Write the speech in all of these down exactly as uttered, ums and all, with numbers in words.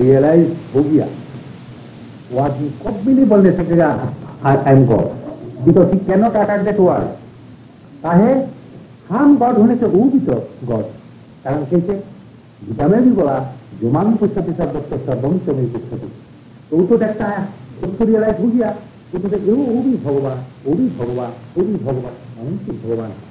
realize हो गया, what he could भी नहीं बोलने सकेगा, I am God, because he cannot attack that word. काहे हम God होने से वो भी तो God, कारण कैसे गीता में भी बोला जो मान पुष्पति सर्वत्र सर्वम से नहीं पुष्पति, तो वो तो देखता है, उसको रियलाइज हो गया, वो तो देखते वो भी भगवान, वो भी भगवान, वो भी भगवान, हम भी भगवान है.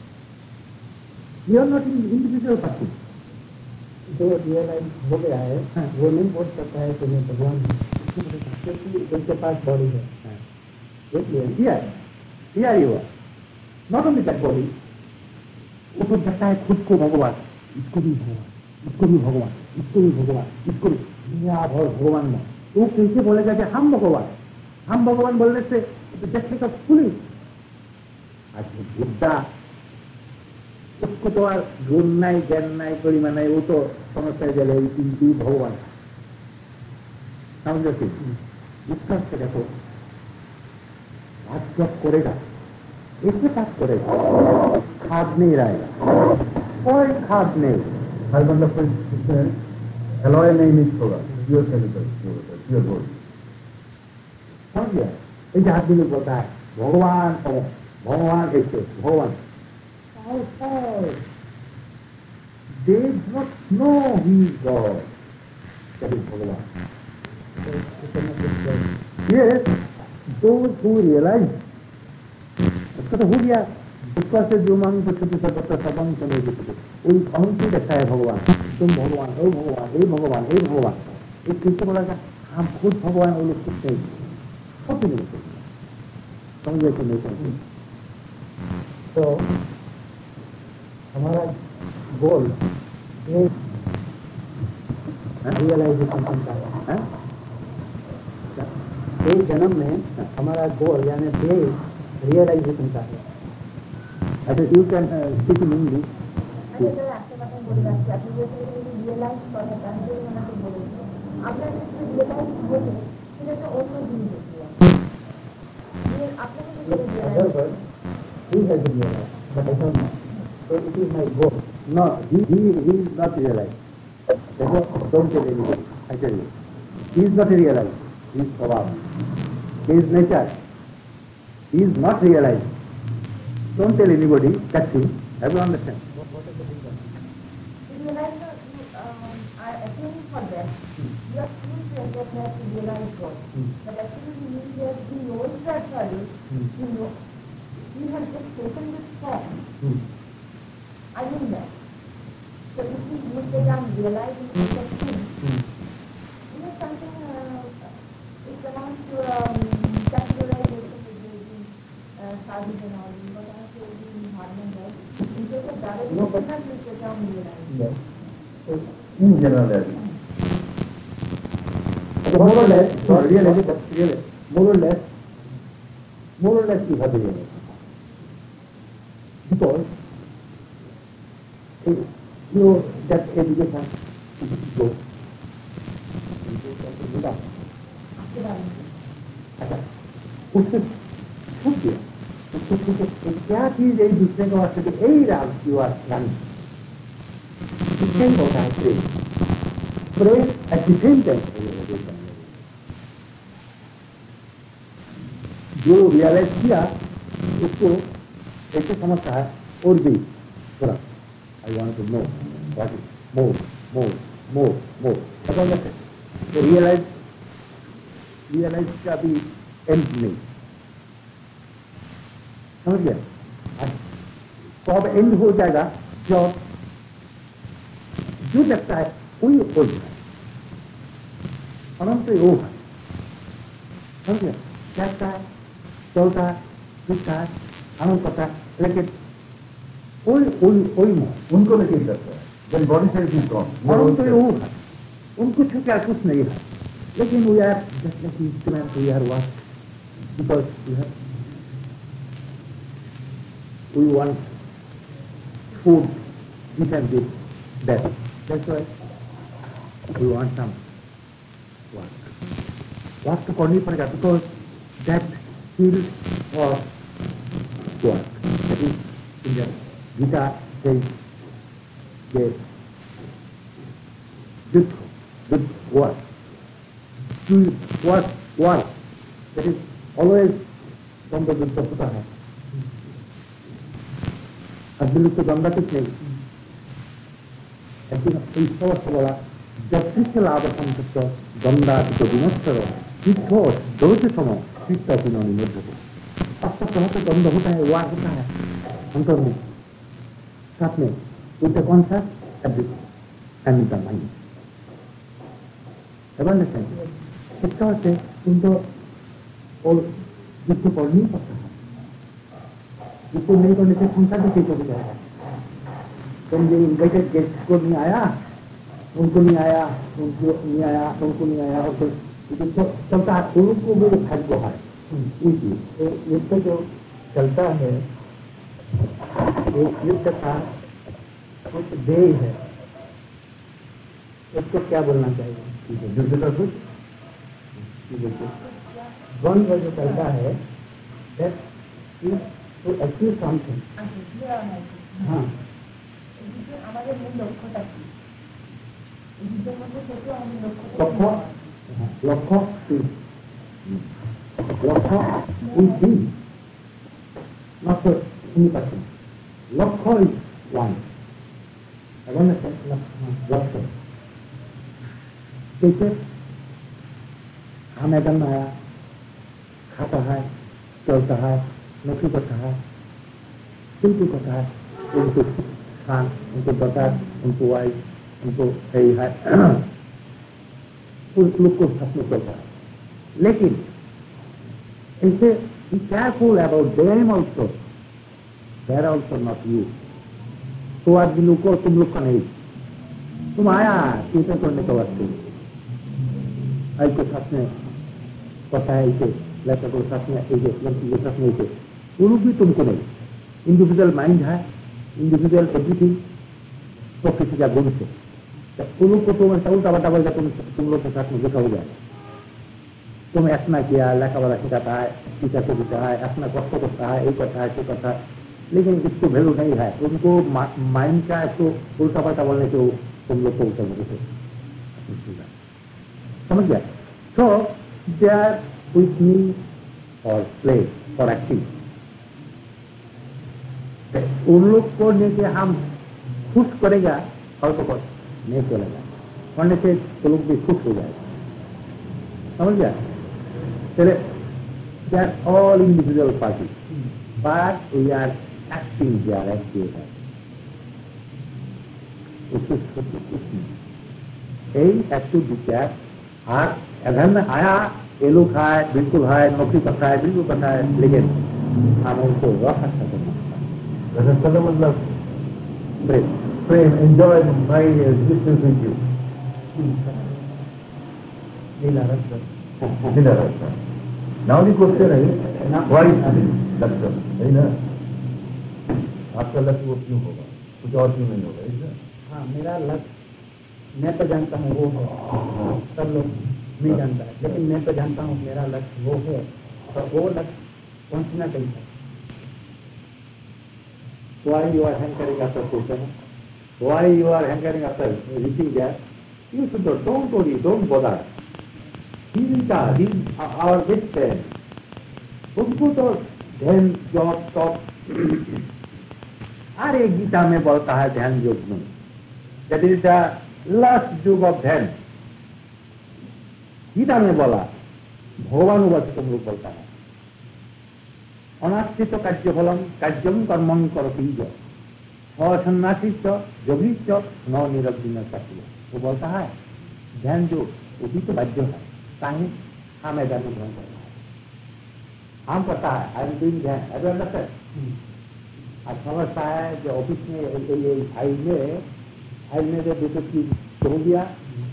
We are not individual person. जो रियलाइज हो गया है वो नहीं बोल सकता है कि मैं भगवान हूँ, क्योंकि उनके पास बॉडी है. इसलिए here, here you are, not only that body, वो तो देखता है खुद को भगवान, इसको भी भगवान, इसको भी भगवान, इसको भी भगवान, इसको भी दुनिया भर भगवान में. तो कैसे बोलेगा कि हम भगवान, हम भगवान बोलने से जैसे का फुली आज बुद्धा उसको तो गुण नहीं ज्ञान नहीं गरिमा नहीं, वो तो समझता है जले किंतु भगवान समझो कि इसका से देखो बात जब करेगा ऐसे बात करेगा खाद नहीं रहेगा, कोई खाद नहीं, हर मतलब कोई एलॉय नहीं मिक्स होगा, प्योर केमिकल प्योर गोल्ड. समझ गया. ऐसे आदमी लोग बोलता है भगवान भगवान ऐसे भगवान, they do not know he is God. That is Bhagavan. Yes, those who realize, उसका तो हो गया, उसका से जो मांग बच्चे सर्वत्र सर्वं समय देते, उन कौन सी देखता है भगवान, तुम भगवान, ओ भगवान, हे भगवान, हे भगवान, एक किससे बोला था, हम खुद भगवान वो लोग कुछ नहीं, सब नहीं बोलते, समझे कि नहीं समझे. तो हमारा गोल ये रियलाइजेशन का है. एक जन्म में हमारा गोल यानी ध्येय रियलाइजेशन का है. अच्छा, you can speak in English. He has realized, but I don't know. So it is my goal. No, he, he, he is not realized. Therefore, don't tell anybody. I tell you. He is not realized. He is Swabhav. He is nature. He is not realized. Don't tell anybody that thing. Have you understand? What, what is the difference? To realize that you um, are aiming for that, you are still saying that you have to realize God. Hmm. But actually you mean that he knows that value, Hmm. he knows. He has just taken this form. Hmm. I mean that. So if we use the term realizing that thing, Hmm. you know something, uh, it amounts to um, categorization with the uh, sadhus and all, but also in Bhagwan, right? In case of Dada, No, you but- cannot use the term realizing. Yes. So, In general, So more or less, not really, but really, more or less, more or less you have realized. Because if you know that education is good, you go to Buddha. अच्छा, उससे छूट गया, उसको छूट गया, क्या चीज एक दूसरे को वास्ते की यही राग की वास्ते इससे ही होता है प्रेम. प्रेम एट द सेम टाइम जो रियलाइज किया उसको ऐसे समझता है और भी थोड़ा I want to know what is more more more more पता नहीं तो रियलाइज रियलाइज का भी एंड नहीं. समझ गया. कब एंड हो जाएगा जब जो लगता है वही हो जाए अनंत वो है. समझ गया. क्या है चलता है दिखता है आनंद करता है, लेकिन कोई कोई कोई नहीं उनको नहीं फील करता है. When body size is gone, अनंत वो है, उनको छुट्टिया कुछ नहीं है. लेकिन we are just like instrument, we are what because we have we want food, we can give that. That's why we want some work. Work to करनी पड़ेगा because that field of work. That is in the Gita says that युद्ध with work. To work, work. That is always দ্বন্দ্ব যুদ্ধ होता है। अब्दुल को द्वंद्व कुछ नहीं। একদিন এই সমস্ত বলা যথেষ্ট লাভ সন্তুষ্ট দ্বন্দ্বাতীত বিনশ্বর तीर्थ दौड़ते समय तीर्थ अपनी निर्भर आपका बहुत द्वंद्व होता है वार होता है अंतर में साथ में उनका कौन सा एंड द माइंड इसका अर्थ है उनको और युद्ध कर नहीं पड़ता है युद्ध नहीं करने से संसार भी ठीक हो जाएगा तुम ये इन्वाइटेड गेस्ट को नहीं आया उनको नहीं आया उनको नहीं आया उनको नहीं आया और तो चलता है उनको मेरे भाग्य है तो युद्ध जो चलता है एक युद्ध का कुछ देय है उसको क्या बोलना चाहिए युद्ध का कुछ द्वंद्व जो चलता है that is to achieve something हाँ আমাদের মূল লক্ষ্যটা কি যুদ্ধের মধ্যে থেকে আমাদের লক্ষ্য লক্ষ্য কি লক্ষ্য কি লক্ষ্য কি পাচ্ছেন লক্ষ্য is one এখন লক্ষ্য जैसे हाँ मैदान में आया खाता है चलता है नौकरी करता है बिल्कुल करता है उनको खान उनको बता उनको वाइफ उनको सही है उस लोग को साथ में चलता है लेकिन इसे be careful about them also they are also not you तो आदमी लोग को तुम लोग का नहीं तुम आया चीजें करने के वास्ते आई के साथ में पता है इसे लड़का को साथ में एक लड़की के साथ में इसे वो लोग भी तुमको नहीं इंडिविजुअल माइंड है इंडिविजुअल एवरीथिंग तो किसी का गुण से तुम लोग को तुम उल्टा बटा बोल तुम तुम लोग के साथ में देखा हो जाए तुम ऐसा किया लड़का वाला सिखाता है टीचर को देता है ऐसा कष्ट करता है एक करता है ऐसे करता है लेकिन इसको वैल्यू नहीं है उनको माइंड का इसको उल्टा पल्टा बोलने से तुम लोग को उल्टा बोलते समझ गया so they are with me for play for acting उन लोग को लेके हम खुश करेगा और तो कुछ नहीं चलेगा करने से तो लोग भी खुश हो जाएगा समझ गया चले they are all individual party but we are acting they are active active विचार और अगर में आया ये लोग है बिल्कुल है नौकरी करता है बिल्कुल करता है लेकिन हम उनको रख सकते मतलब प्रेम enjoy my existence with you now the question है व्हाट इज लक्ष्य है ना आपका लक्ष्य वो क्यों होगा कुछ और क्यों नहीं होगा ऐसा हाँ मेरा लक्ष्य मैं तो जानता हूँ वो है सब लोग नहीं जानता है लेकिन मैं तो जानता हूँ मेरा लक्ष्य वो है और वो लक्ष्य पहुँचना चाहिए Why you are hankering after question? Why you are hankering after reaching there? You should not, don't worry, don't bother. He is the, he is our best friend. उनको तो ध्यान जॉब टॉप अरे गीता में बोलता है ध्यान योग में that is the last युग of ध्यान गीता में बोला भगवानुवाद तुम लोग बोलता है अनाश्रित कार्यफलम कार्यम कर्मं करती असन्यासित योगीच न निरग्न चाहिए वो बोलता है ध्यान जो वो भी तो बाध्य है चाहे हाँ मैदान में ध्यान करना है हम पता है आई एम डूइंग ध्यान अगर अंडरस्टैंड आज समझता है जो ऑफिस में फाइल में फाइल में जो दूसरी चीज हो गया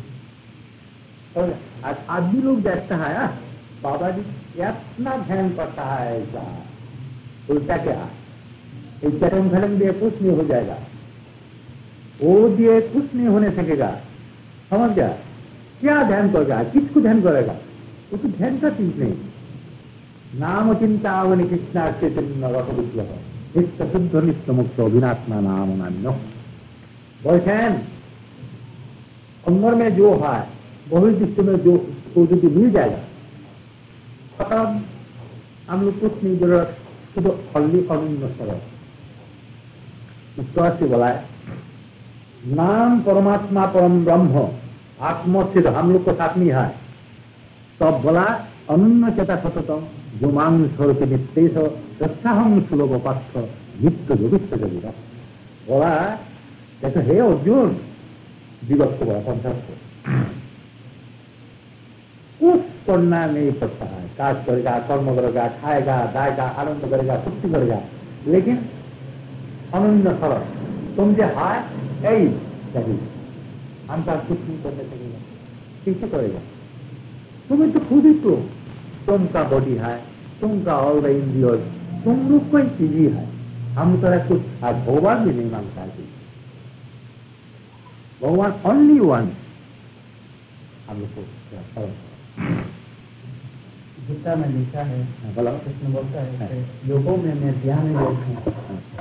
आज आदमी लोग देखता है बाबा जी इतना ध्यान करता है ऐसा उल्टा क्या एक चरम फलन दिए कुछ नहीं हो जाएगा वो दिए कुछ नहीं होने सकेगा समझ गया क्या ध्यान करेगा किसको ध्यान करेगा वो तो ध्यान का चीज नहीं नाम चिंता अवनि कृष्णा चैतन्य रस विप्लव नित्य शुद्ध नित्य मुक्त अभिनात्मा नाम नामिनो बॉयफ्रेंड अंदर में जो है भविष्य दृष्टि में जो उसको यदि मिल जाएगा तब हम लोग कुछ नहीं जरूरत, तो फल्ली अनन्य सरल ईश्वर से बोला है नाम परमात्मा परम ब्रह्म आत्म सिद्ध हम लोग को साथ नहीं है। तब तो बोला अनन्य चेता सततम जो मांग स्वरूप नित्य रक्षा हम सुलभ पाठ नित्य भविष्य जगह बोला जैसे हे अर्जुन दिवस को बोला पंचायत को कुछ करना नहीं पड़ता है, काज करेगा, कर्म करेगा, खाएगा, दाएगा, आनंद करेगा, तृप्ति करेगा, लेकिन अनन्य सरल तुम जो है यही चाहिए, हम तो कुछ नहीं करने लगेगा, कैसे करेगा? तुम्हें तो खुद ही तो तुम का बॉडी है, तुम का ऑल द इंद्रिय, तुम लोग कोई चीज ही है, हम तरह कुछ भगवान भी नहीं मांगता है, भगवान ओनली वन हम लोग को गीता में लिखा है, बोला कृष्ण बोलता है योगों में मैं ध्यान योग हूँ,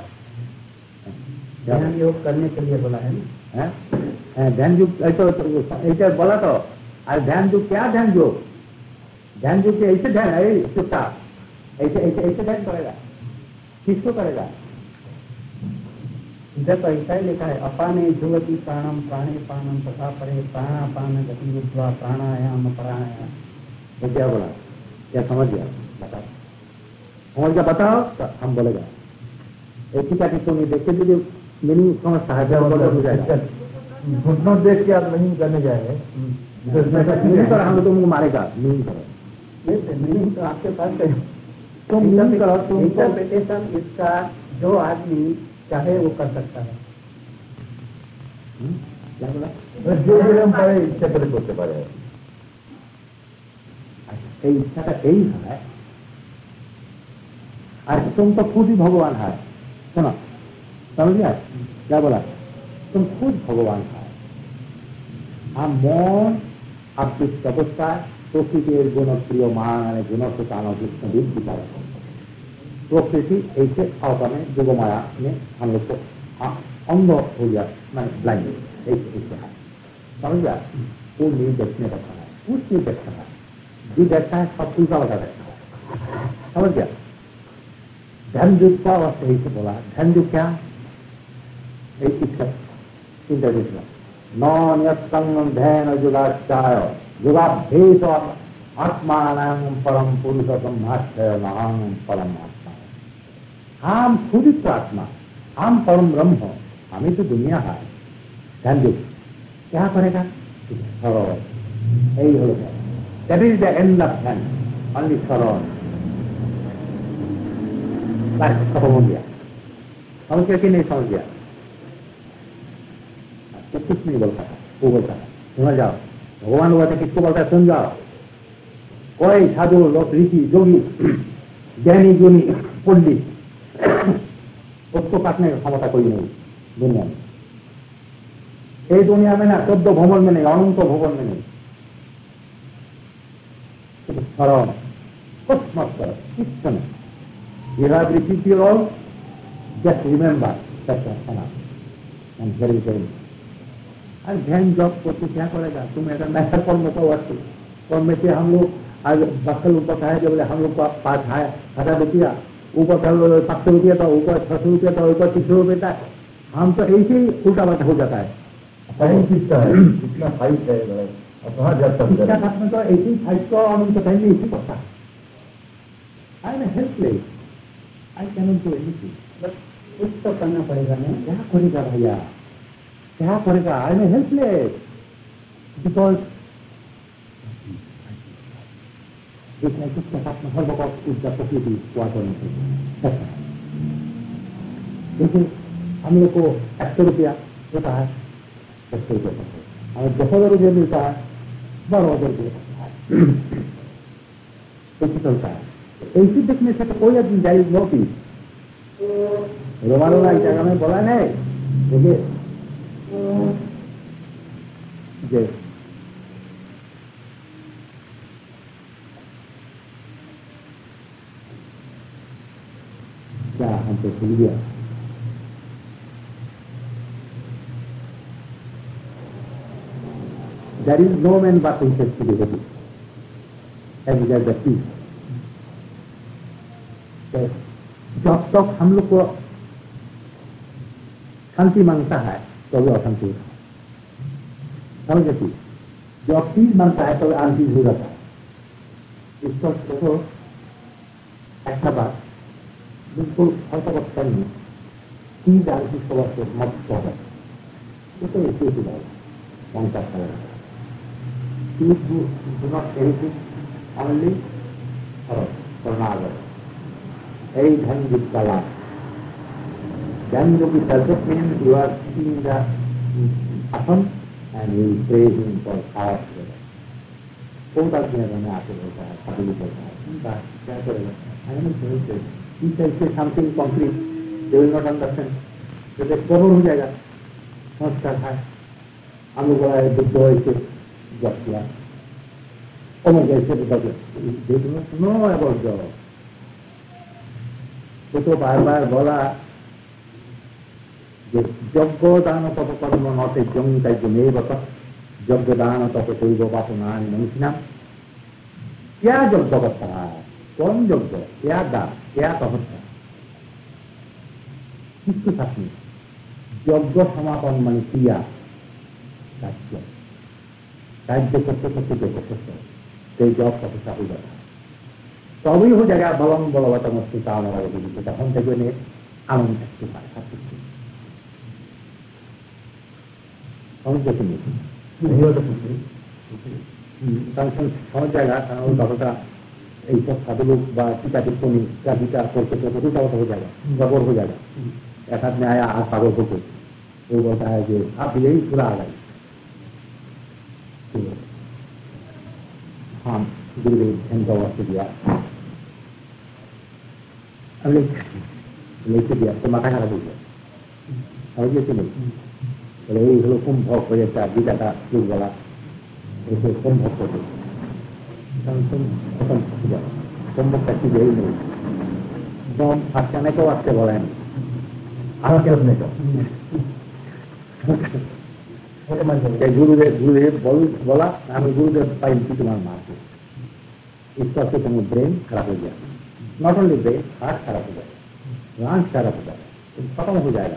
ध्यान योग करने के लिए बोला है ना, ध्यान योग ऐसे बोला तो अरे ध्यान योग क्या ध्यान योग, ध्यान योग ऐसे ध्यान है चुपचाप ऐसे ऐसे ऐसे ध्यान करेगा, किसको करेगा? इधर तो ऐसा ही लिखा है अपाने जुवती प्राणम प्राणे पानम तथा परे प्राणापान गति रुद्वा प्राणायाम प्राणायाम, ये क्या बोला? क्या समझ गया? बताओ, समझ गया बताओ तो हम बोलेगा एक ही का किसको नहीं देखते जो मेरी समझता है हो जाएगा, घुटनों देख के आप नहीं करने जाएंगे, नहीं करो हम तुमको मारेगा, नहीं करो नहीं तो आपके पास है तुम नहीं करो, तुम इंटरप्रिटेशन इसका जो आदमी चाहे वो कर सकता है। क्या बोला? जो भी हम पाए इच्छा करे करते पारे, इच्छा का यही है, अरे तुम तो खुद ही भगवान है, सुनो समझ गया क्या बोला? तुम खुद भगवान है, हम मन आपकी तपस्या प्रकृति गुणप्रिय मान गुणसुतान कृष्ण विचार प्रकृति ऐसे अवता में युग माया में हम लोग को अंग हो गया, मैंने ब्लाइंड ऐसे ऐसे है, समझ गया? वो नहीं देखने रखा है, कुछ नहीं देखता है, जो देखता है सब उल्टा लगा देखता है, समझ गया? ध्यान युग का अवस्था ऐसे बोला, ध्यान युग क्या इंटरव्यू नौन्यस्तंग ध्यान युगाचार्य युगाभ्येस आत्मान परम पुरुष ब्रह्माश्रय महान परम आत्मा, हम खुद ही आत्मा, हम परम ब्रह्म, हमें तो दुनिया है। ध्यान युग क्या करेगा? सरल यही होगा, that is the end of ध्यान, ओनली सरल बस खत्म हो गया। समझ गया कि नहीं समझ गया? तो कुछ नहीं बोलता है, वो बोलता है सुना जाओ, भगवान बोलता है किसको बोलता है? सुन जाओ, कोई साधु लोग ऋषि जोगी ज्ञानी गुनी पंडित उसको काटने का क्षमता कोई नहीं दुनिया में, ये दुनिया में ना शब्द भवन में नहीं, अनंत भवन में नहीं, सरल कुछ मत करो, किस समय you have received your all, just remember that and very very और ध्यान जॉब करके क्या करेगा? तुम अगर नया कर्म का वस्तु कर्म से हम लोग आज बक्कल ऊपर है, जब हम लोग को पास है हजार रुपया, ऊपर सात सौ रुपया था, ऊपर छह सौ रुपया था, ऊपर तीस सौ रुपया था, हम तो ऐसे ही उल्टा बात हो जाता है। इतना फाइट है कहाँ जाता है, तो ऐसी फाइट का अनंत टाइम में इसी करता है। I am helpless, I can not do anything, बस कुछ तो करना पड़ेगा ना, क्या करेगा भैया, क्या करेगा? आई एम हेल्पलेस बिकॉज देखने किसके साथ में हर वक्त उसका प्रकृति वाटर नहीं, देखिए हम लोग को एक सौ रुपया होता है, एक सौ रुपया हमें दस हजार रुपया मिलता है, बारह हजार रुपया ऐसे चलता है। ऐसी देखने से तो कोई आदमी जायज नोटिस रोमानो एक जगह में बोला नहीं, देखिए जय क्या हमको भूल गया? There is no man but interest to be happy as well the peace. जब तक हम लोग को शांति मांगता है तो भी अशांति होता है, समझ गए? जब पीस मांगता है तो अनपीस हो जाता है। इसको देखो ऐसा बात बिल्कुल ऐसा बात करनी पीस अनपीस को वक्त मत होगा, ये तो ऐसे ही बात मांगता है। Peace do not anything only करुणागर a dhan with kala. Then you will doesn't mean you are seeing the Asan and you will praise him for hours together. All that we have done after that, after we have done that, that's what I am not going to say. He shall say something concrete, they will not understand. So they cover हो जाएगा, संस्कार है, हम लोग बोला है दुख ऐसे जब किया, और मैं कैसे बता दूँ, they do not know about God. तो बार बार बोला यज्ञ दान तप कर्म नते जंग तमेव यज्ञ दान तप तैव बापना मनुष्य क्या यज्ञ करता है, कौन यज्ञ, क्या दान, क्या तपस्या, किसके साथ में यज्ञ समापन मन किया राज्य राज्य करते करते यज्ञ करते जब तपस्या हो जाता है तभी हो जाएगा बलम बलवतम काम तक आनंद থাকতে পারে সবকিছু समझ गए समझ जाएगा कारण बाबा এই সব সাধু लोग टीका टिप्पणी का टीका करते करते उल्टा हो जाएगा, गड़बड़ हो जाएगा। एक आदमी आया आज पागल होकर वो बोलता है कि आप यही पूरा आ गए, हाँ गुरुदेव ध्यान का वास्ते दिया लेके दिया तो माथा खराब हो गया, समझ गए नहीं? बोले ये लोग कुंभ भोग हो जाता है गीता का युग वाला ऐसे कुंभ भोग होते खत्म हो जाए, कुंभ का चीज यही नहीं एकदम आख्याने को वास्ते बोला है आगे अपने को गुरुदेव गुरुदेव बोल बोला हमें गुरुदेव पाइन की तुम्हारा मारते इस तरह से तुम्हें ब्रेन खराब हो गया, नॉट ओनली ब्रेन हार्ट खराब हो जाएगा, लंग्स खराब हो जाएगा, तो खत्म हो जाएगा।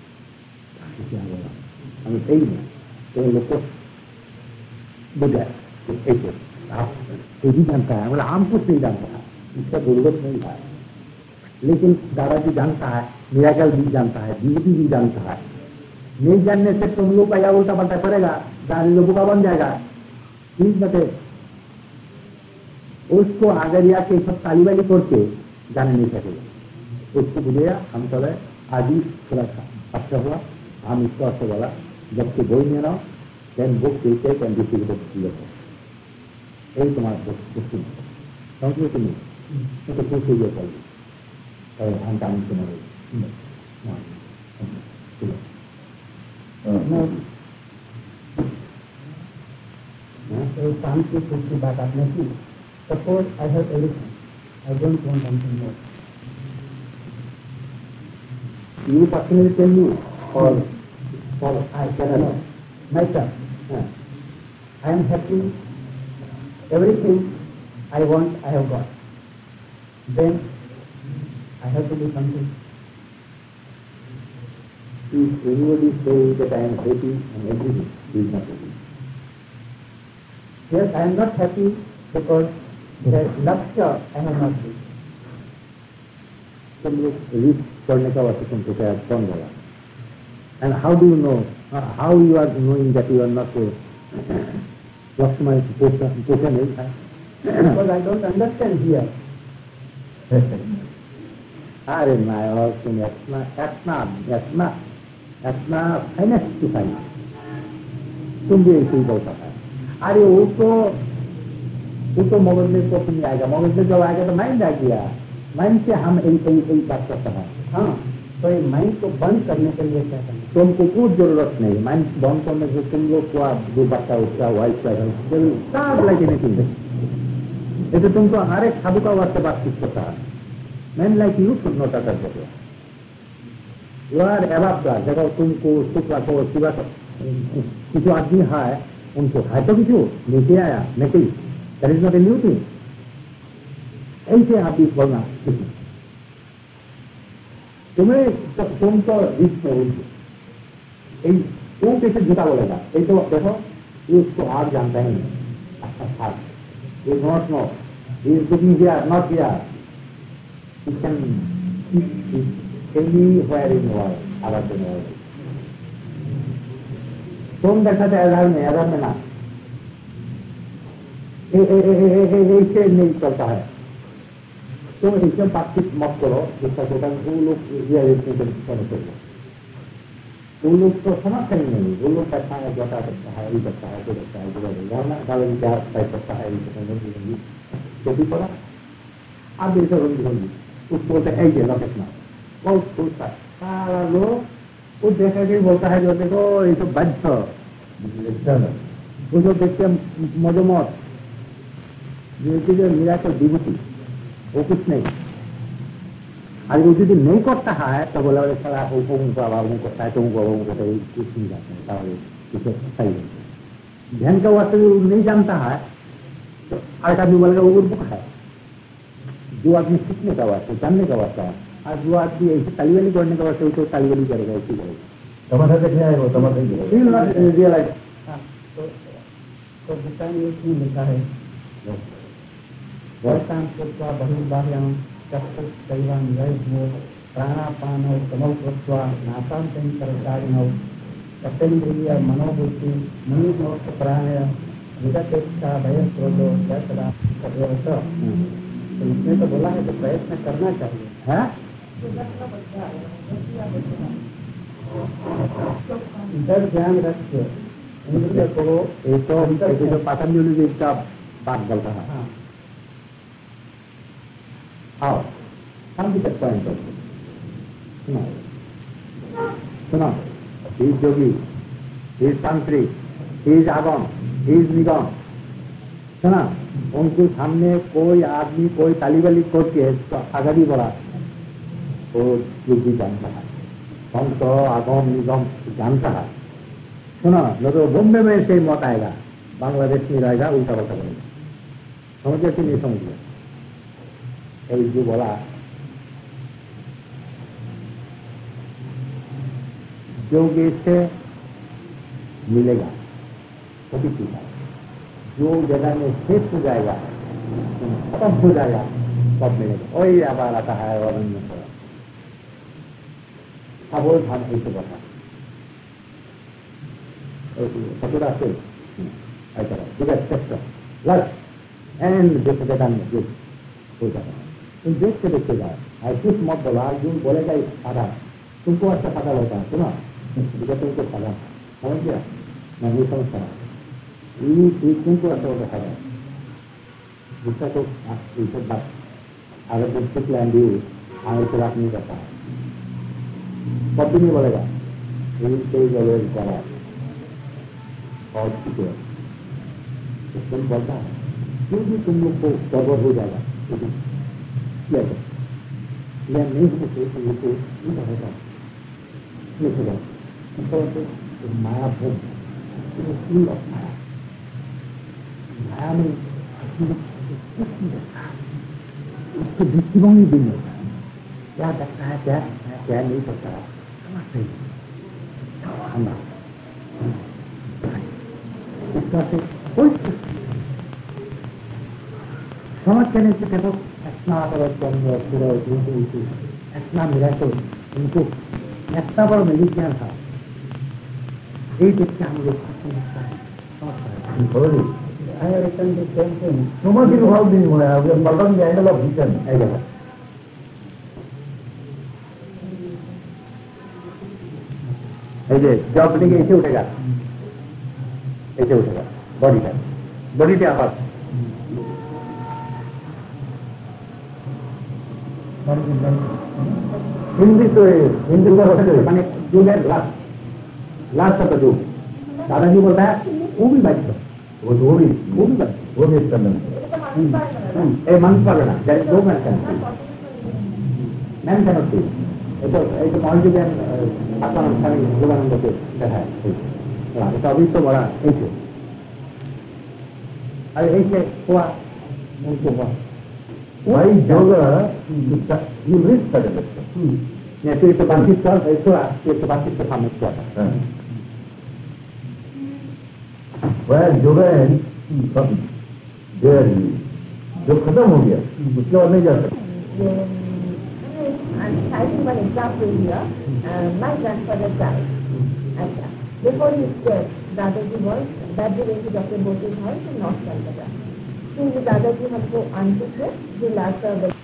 हमें सही नहीं तो लोग को बुझाए ऐसे आप भी जानता है, मतलब हम कुछ नहीं जानता है, इसका जरूरत नहीं था, लेकिन दादाजी जानता है, मिराकल भी जानता है, बीवी भी जानता है। नहीं जानने से तुम लोग का या उल्टा पलटा करेगा, दादी लोगों का बन जाएगा। प्लीज बते उसको अगर या के सब ताली वाली करके जाने नहीं सकेगा, उसको बुझेगा हम सब आज ही थोड़ा अच्छा हुआ, हम इसको अच्छा बोला जबकि बोल नहीं रहा देन बुक देते कैन डिस्ट्रीब्यूट यही तुम्हारा बुक समझ कि नहीं तो कुछ हो जाए हम काम तुम्हारे शांति सुख की बात आपने की। Suppose I have everything, I don't want something more. You personally tell you or For I cannot know myself. Yeah. I am happy. Everything I want, I have got. Then I have to do something. If anybody says that I am happy and everything, he is not happy. Yes, I am not happy because the lakshya I have not reached. तुम लोग reach करने का वास्ते तुम prepare कौन बोला? And how do you know, uh, how you are knowing that you are not a Lakshman portion is? Because I don't understand here. Are my also Yatna, Yatna, Yatna, Yatna, finest to find. तुम भी ऐसे ही बोल सकता है। अरे वो तो वो तो मगज में तो नहीं आएगा, मगज में जब आएगा तो माइंड आ गया, माइंड से हम यही यही यही बात करते हैं। हाँ, तो ये माइंड को बंद करने के लिए क्या करना? तुमको कुछ जरूरत नहीं, माइंड बंद करने से तुम लोग को जो बच्चा उसका वाइफ का सब लाइक नहीं जैसे तुमको हर एक साधु का वास्ते बातचीत करता है। Man like you should not utter करो, यू आर एवब का जगह तुमको सुख रखो सिवा किसी आदमी है उनको है तो किसी नीचे आया नहीं, that is not a new thing. ऐसे आप भी बोलना किसी तुम्हें तो, तुम तो रिस्क में तुम कैसे झूठा बोलेगा? ये तो देखो ये उसको आप जानता ही नहीं। अच्छा था ये नॉट नो ये looking here not here you can anywhere in world other than world. तुम देखा था एरर में एरर में ना ऐसे नहीं चलता है। तुम एकदम बातचीत मत करो जिसका होता है वो लोग वो लोग तो समझते ही नहीं। वो लोग करता है जोता करता है ये करता है वो करता है जो क्या टाइप करता है तो भी पड़ा आप जैसे होंगी होंगी उसको बोलते हैं ऐसे लौटना बहुत सोचता है सारा लोग वो देखा कि बोलता है जो देखो ये तो बच्चा वो जो देखते मजोमत जो मिराकल विभूति वो कुछ नहीं। और वो यदि नहीं करता है तो बोला सारा उनको अभाव करता है तो उनको अभाव करता है कुछ नहीं जाता है सही नहीं। ध्यान का वास्ते नहीं जानता है तो एक आदमी बोलेगा वो बुक है। जो आदमी सीखने का वास्ते जानने का वास्ता है और जो आदमी ऐसे तालीबाली करने का वास्ते तो तालीबाली करेगा ऐसी करेगा तमाशा देखने आएगा तमाशा रियलाइज। तो गीता में इसमें लिखा है बहिर्बाह्यां चक्षुः दैवान् यज्ञो प्राणापानौ समौ कृत्वा नासान्तरचारिणौ सतेन्द्रिय मनोबुद्धि मनीमोक्ष प्राणय विगतेच्छा भयक्रोधो सदा तदेव च। तो इसमें तो बोला है तो प्रयत्न करना चाहिए है। इधर ध्यान रखिए इंद्रिय को एक तो पतंजलि जी का बात बोल रहा है। आओ हम भी तक पॉइंट करते सुनो सुनो he is Jogi he is तांत्रिक ही इज आगम ही इज निगम सुना। उनके सामने कोई आदमी कोई तालीबाली करके तो आगे बढ़ा वो योगी जानता है संत आगम निगम जानता है। सुना न तो बॉम्बे में से मत आएगा बांग्लादेश में रहेगा उल्टा पल्टा करेगा समझ गया कि नहीं समझ गया? जो बोला योगी से मिलेगा वो भी ठीक है। जो जगह में शेष हो जाएगा खत्म हो जाएगा तब मिलेगा। वही आबाद आता है और अब वो हम ऐसे बता सपुरा से ऐसा प्लस एंड जैसे जगह में जो हो जाता है तुम देखते देखते जाए और कुछ मत बोला जो बोलेगा फायदा तुमको अच्छा फायदा लगता है सुना जब तुमको फायदा समझ गया मैं नहीं समझ पा रहा तुमको अच्छा होता फायदा दूसरा तो इसे बात अगर तुम सिर्फ लैंड यू आगे से बात नहीं करता है कब भी नहीं बोलेगा और तुम बोलता है क्यों भी तुम लोग को गड़बड़ हो जाएगा किया या नहीं हो तो ये तो नहीं रहेगा नहीं होगा तो माया भोग फूल माया माया में उसको दृष्टिभंगी भी नहीं होता क्या देखता है क्या क्या नहीं करता है समझते ही इसका से कोई समझ के नहीं सकते तो इतना इतना मिला तो उनको इतना बड़ा मेडिसिन था ये देख के हम लोग so much involved in Maya, we are following the angle of vision. ऐसे जब अपने के ऐसे उठेगा ऐसे उठेगा बॉडी का बॉडी पे आवाज हिंदी तो हिंदी का मैंने जो है लास्ट लास्ट तक जो दादाजी बोलता है वो भी बात वो वो भी वो भी बात वो भी करना ए मंथ पर लेना जैसे दो मिनट करना मैम कैन नॉट ये तो ये तो मॉल के अपना सारी जुबान में देखा है तो अभी तो बड़ा ऐसे और ऐसे हुआ उनको हुआ By yoga, you sta- you reach certain extent. Itu itu basis soal itu itu basis pertama itu ada. हाँ. Where yoga ends, from there you, जो खत्म हो गया, उसके और नहीं जा सकते. I'm citing one example here. Uh, my grandfather died. And uh, before his death, Dadaji was that day to Doctor Bose house in North Calcutta. Since Dadaji हमको आंटी थे, he last